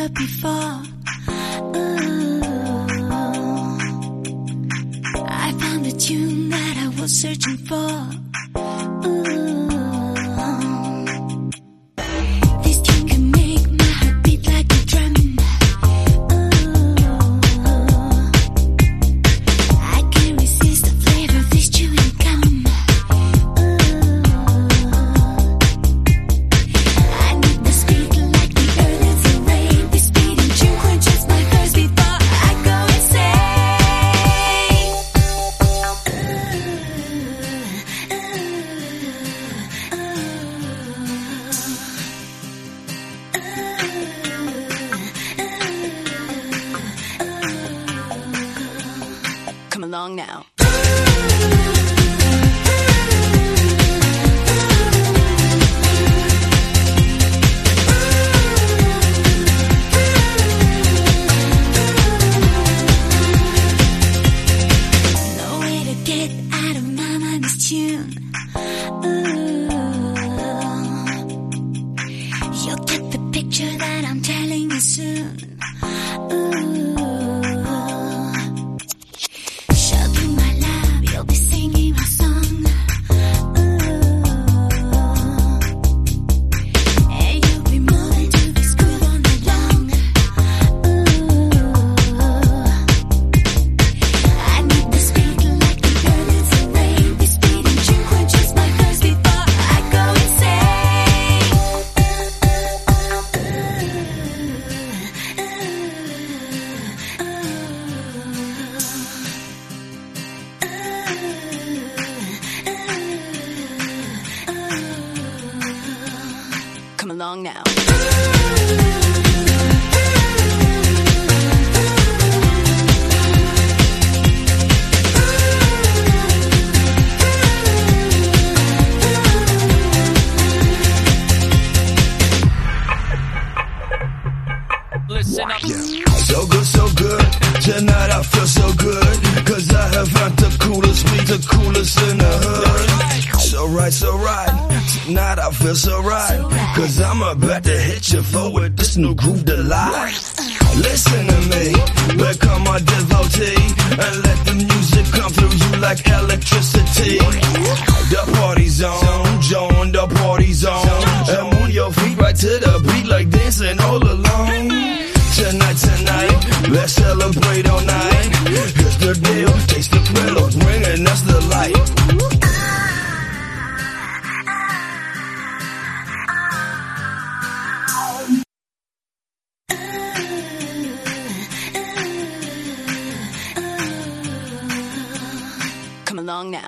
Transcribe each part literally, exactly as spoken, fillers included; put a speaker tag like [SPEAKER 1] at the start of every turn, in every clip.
[SPEAKER 1] never before. Ooh, I found the tune that I was searching for. Ooh. Come along now. No way to get out of my mind this tune. Ooh, you'll get the picture that I'm telling you soon. Ooh. Come along now.
[SPEAKER 2] Listen up. Yeah. So good, so good. Tonight I feel so good. Cause I have found the coolest weed, the coolest in the hood. So right, so right. Tonight I feel so right. Cause I'm about to hit your floor with this new groove delight. Listen to me, become a devotee, and let the music come through you like electricity. The party's on, join the party's on, and move your feet right to the beat like dancing all along. Tonight, tonight, let's celebrate all night. Here's the deal, taste the thrill of bringing us the light.
[SPEAKER 1] Come along now.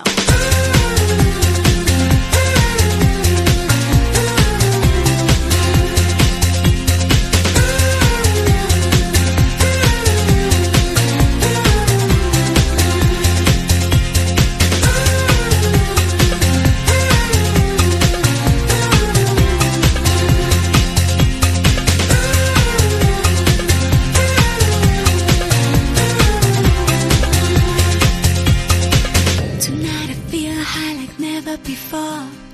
[SPEAKER 1] Tonight I feel high like never before.